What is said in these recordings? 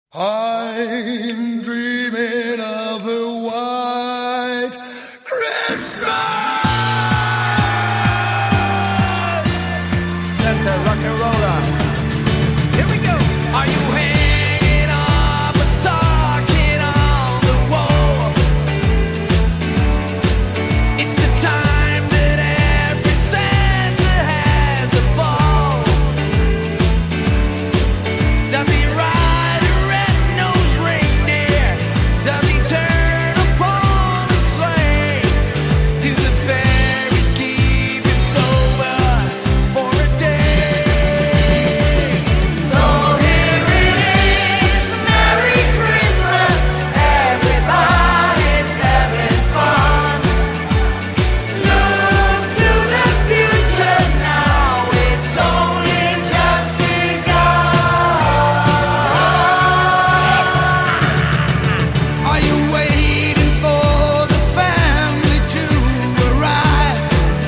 I'm dreaming of a white Christmas. Santa rock and roller. Here we go. Are you hanging up a stocking on the wall? It's the time that every Santa has a ball. Does he ride a red-nosed reindeer? Does he turn upon a sleigh? Do the fairies keep him sober for a day? So here it is, Merry Christmas, everybody's having fun. Look to the future now, it's only just begun. Are you waiting for the family to arrive?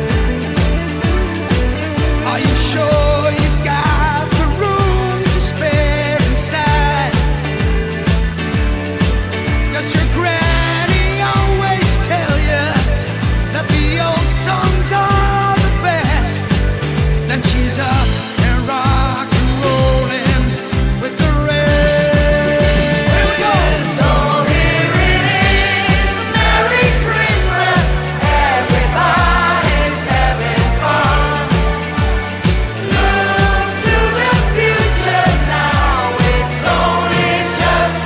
Are you sure you've got the room to spare inside? Does your granny always tell you that the old songs are the best? Then she's up and rock and rolling with the rest. Here we go. So here it is, Merry Christmas, everybody's having fun. Look to the future now, it's only just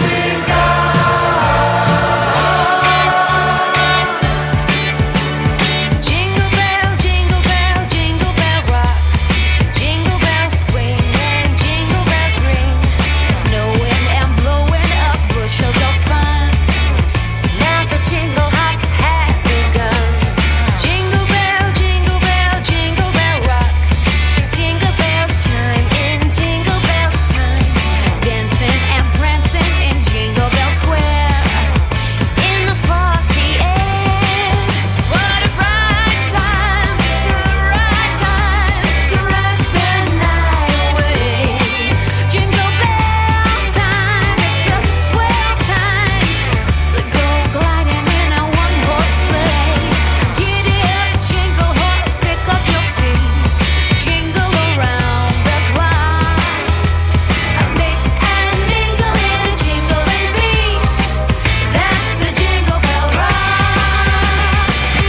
begun. Jingle bell, jingle bell, jingle bell rock. Jingle bells swing and jingle bells ring. Snowing and blowing up bushels of fun. Now the jingle hop has begun. Jingle bell, jingle bell, jingle bell rock. Jingle bells chime in jingle bells time. Dancing and prancing in Jingle Bell Square. In the frosty air. What a bright time, it's the right time to rock the night away. Jingle bell time, it's a swell time to go gliding in a one-horse sleigh. Giddy up, jingle horse, pick up your feet. Jingle around the clock. Mix and mingle in a jingling beat. That's the Jingle Bell Rock.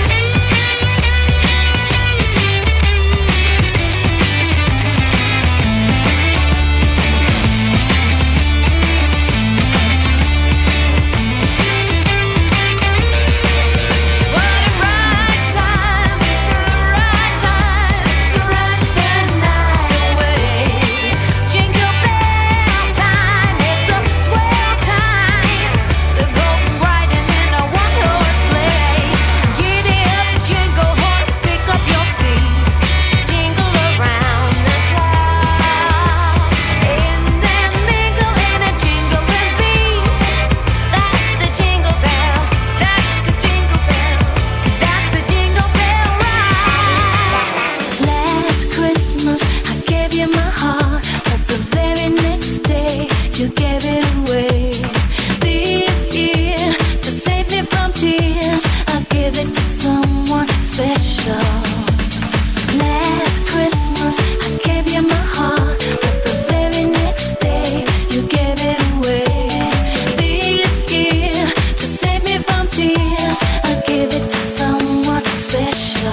What a bright time, it's the right time to rock the night away. Jingle bell time, it's a swell time to go riding in a one-horse sleigh. Giddy up, jingle horse, pick up your feet. Jingle around the clock. And then mingle in a jingling beat. That's the Jingle Bell, that's the Jingle Bell, that's the Jingle Bell Rock. Last Christmas I gave you my heart, but the very next day you gave it away. This year, to save me from tears, I give it to someone special. Last Christmas I gave you my heart, but the very next day you gave it away. This year, to save me from tears, I give it to someone special.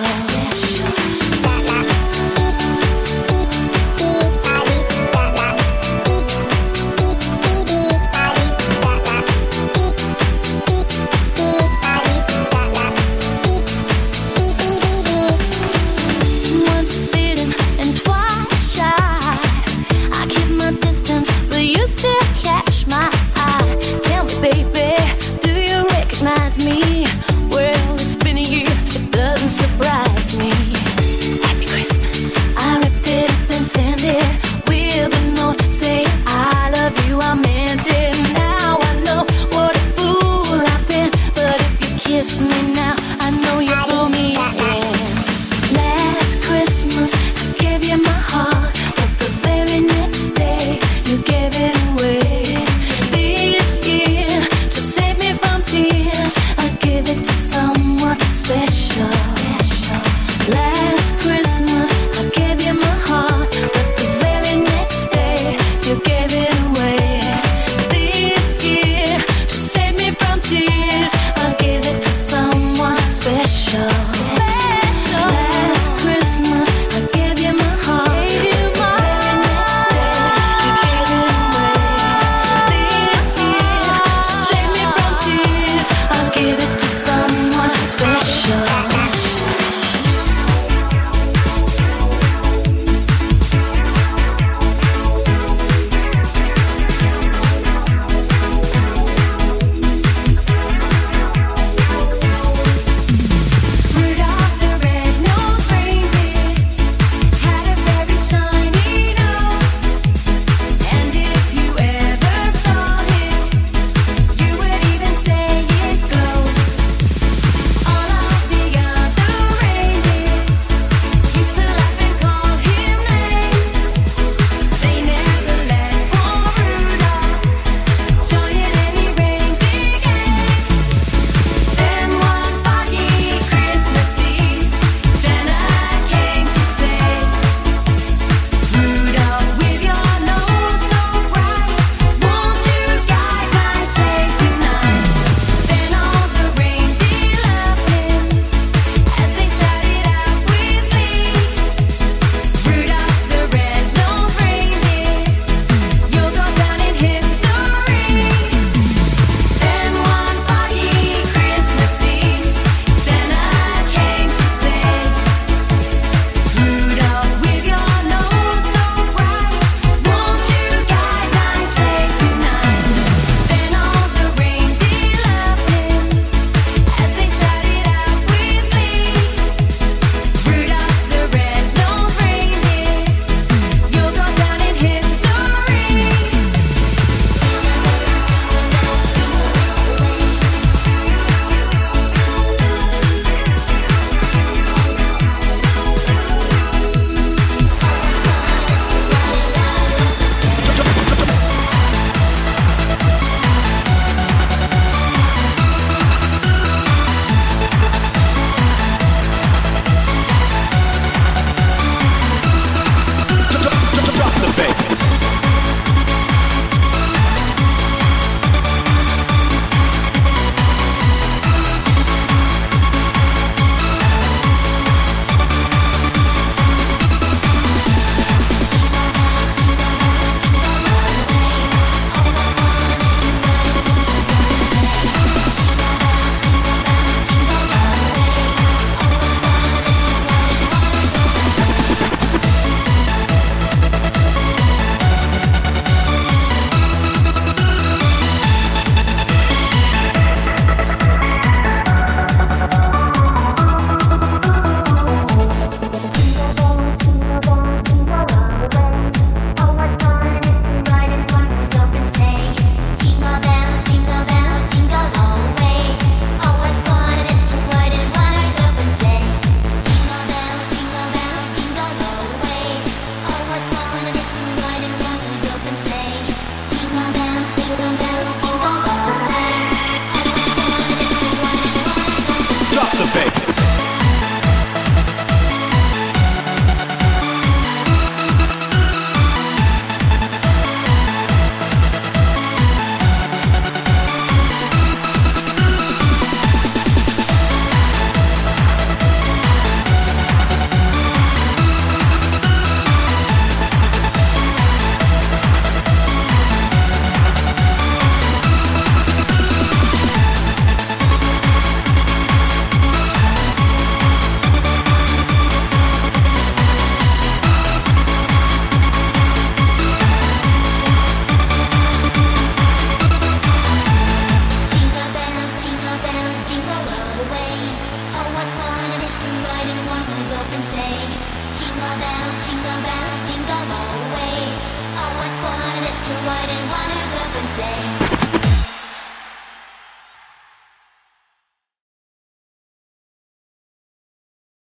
jingle bells, jingle all the way. Oh, what fun it is to ride in one horse open sleigh.